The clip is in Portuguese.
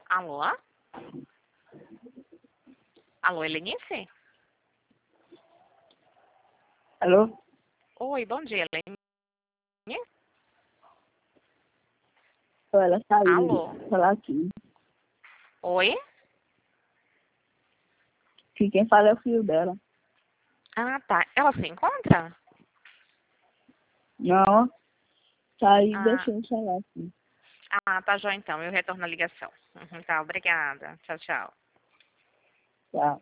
Alô? Alô, Helenice? Alô? Oi, bom dia, Helenice. Ela saiu. Alô? Falar aqui. Oi? Que quem fala é o filho dela. Ah, tá. Ela se encontra? Não, saiu e Ah, deixou eu falar aqui. tá, joia então. Eu retorno a ligação. Tá, obrigada. Tchau, tchau. Tchau.